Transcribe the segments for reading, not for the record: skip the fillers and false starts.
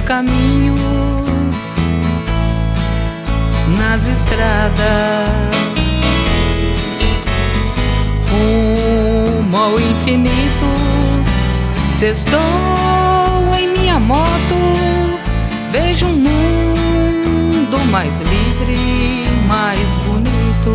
caminhos, nas estradas, rumo ao infinito. Se estou em minha moto, vejo um mundo mais livre, mais bonito.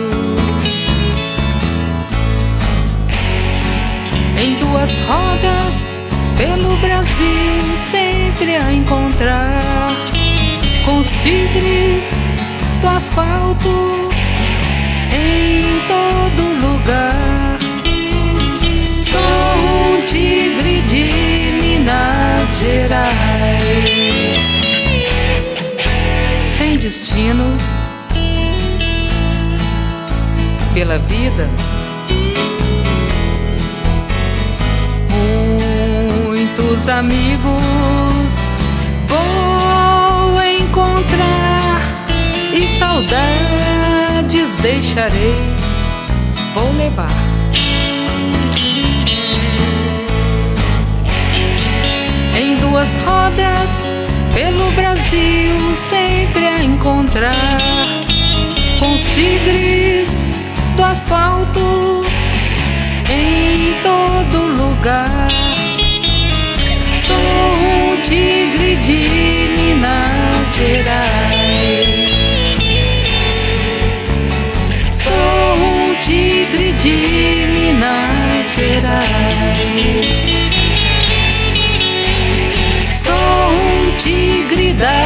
Em duas rodas, pelo Brasil, sempre a encontrar com os tigres do asfalto em todo lugar. Sou um tigre de Minas Gerais, sem destino, pela vida. Muitos amigos vou encontrar e saudades deixarei, vou levar. Em duas rodas, pelo Brasil, sempre a encontrar com os tigres do asfalto em todo lugar. Sou um tigre de Minas Gerais, sou um tigre de Minas Gerais, sou um tigre da